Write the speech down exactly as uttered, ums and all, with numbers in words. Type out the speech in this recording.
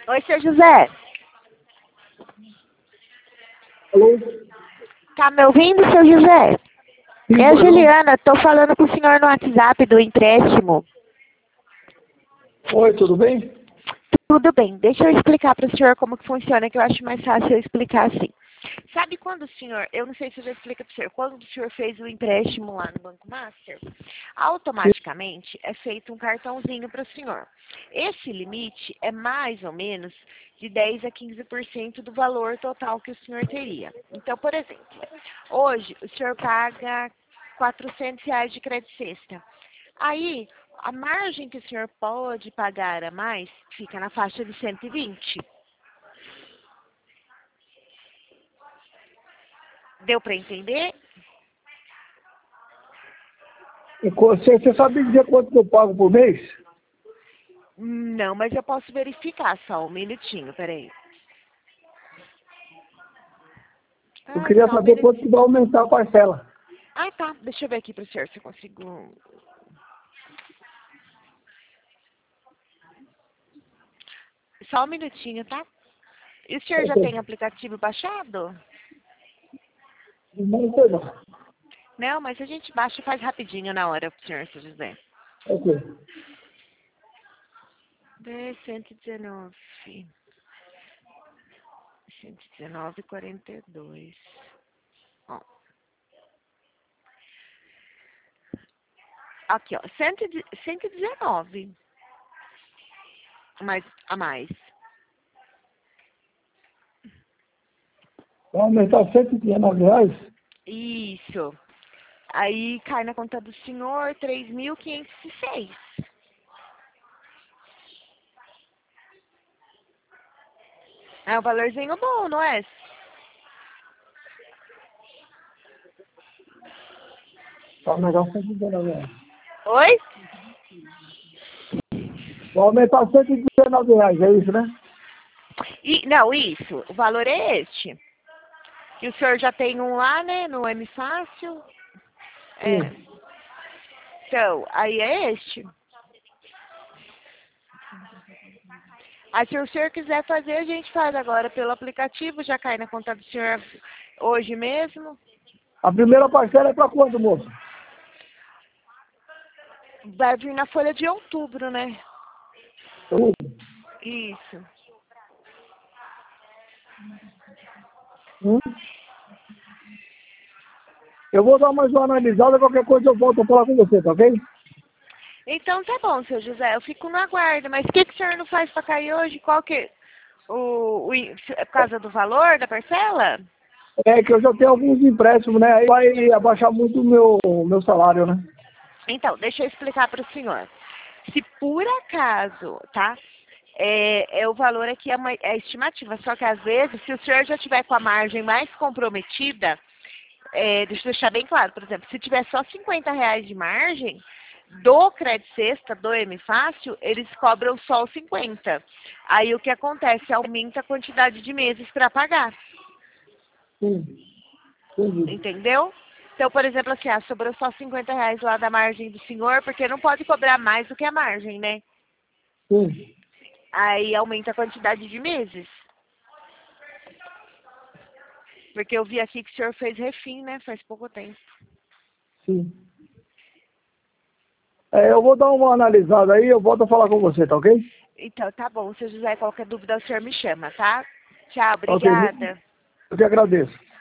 Oi, seu José. Alô? Tá me ouvindo, seu José? Sim, É a pois não. Juliana, tô falando com o senhor no WhatsApp do empréstimo. Oi, tudo bem? Tudo bem, deixa eu explicar para o senhor como que funciona, que eu acho mais fácil eu explicar assim. Sabe quando o senhor, eu não sei se eu já explico para o senhor, quando o senhor fez o empréstimo lá no Banco Master, automaticamente é feito um cartãozinho para o senhor. Esse limite é mais ou menos de dez a quinze por cento do valor total que o senhor teria. Então, por exemplo, hoje o senhor paga quatrocentos reais de crédito sexta. Aí, a margem que o senhor pode pagar a mais fica na faixa de cento e vinte. Deu para entender? E co- Você, você sabe dizer quanto que eu pago por mês? Não, mas eu posso verificar só um minutinho, peraí. Eu Ah, queria só um saber quanto minutinho. que vai aumentar a parcela. Ah, tá. Deixa eu ver aqui para o senhor se eu consigo. Só um minutinho, tá? E o senhor já Ok. tem aplicativo baixado? Não sei não. Não, mas a gente baixa e faz rapidinho na hora pro senhor, seu José. Ok. dez, cento e dezenove. cento e dezenove, quarenta e dois. Ó. Aqui, ó. cento e dezenove. Mais, a mais. Vai aumentar cento e dezenove reais? Isso. Aí cai na conta do senhor três mil quinhentos e seis. É um valorzinho bom, não é? Vai aumentar cento e dezenove reais. Oi? Vai aumentar cento e dezenove reais, é isso, né? E, não, isso. O valor é este. E o senhor já tem um lá, né? No M Fácil. É. Sim. Então, aí é este. Aí se o senhor quiser fazer, a gente faz agora pelo aplicativo, já cai na conta do senhor hoje mesmo. A primeira parcela é para quando, moço? Vai vir na folha de outubro, né? Eu, Isso. hum? Eu vou dar mais uma analisada, qualquer coisa eu volto a falar com você, tá ok? Então tá bom, seu José, eu fico no aguardo, mas o que, que o senhor não faz para cair hoje? Qual que o, o é por causa do valor da parcela? É que eu já tenho alguns empréstimos, né? Aí vai abaixar muito o meu, meu salário, né? Então, deixa eu explicar para o senhor. Se por acaso, tá? É, é o valor aqui é, uma, é estimativa, só que às vezes, se o senhor já tiver com a margem mais comprometida, é, deixa eu deixar bem claro, por exemplo, se tiver só cinquenta reais de margem, do crédito sexta, do M Fácil, eles cobram só os cinquenta. Aí o que acontece? Aumenta a quantidade de meses para pagar. Sim. Entendi. Entendeu? Então, por exemplo, assim, ah, sobrou só cinquenta reais lá da margem do senhor, porque não pode cobrar mais do que a margem, né? Sim. Aí aumenta a quantidade de meses. Porque eu vi aqui que o senhor fez refim, né? Faz pouco tempo. Sim. É, eu vou dar uma analisada aí, eu volto a falar com você, tá ok? Então, tá bom. Se o José qualquer dúvida, o senhor me chama, tá? Tchau, Ok. obrigada. Eu que agradeço.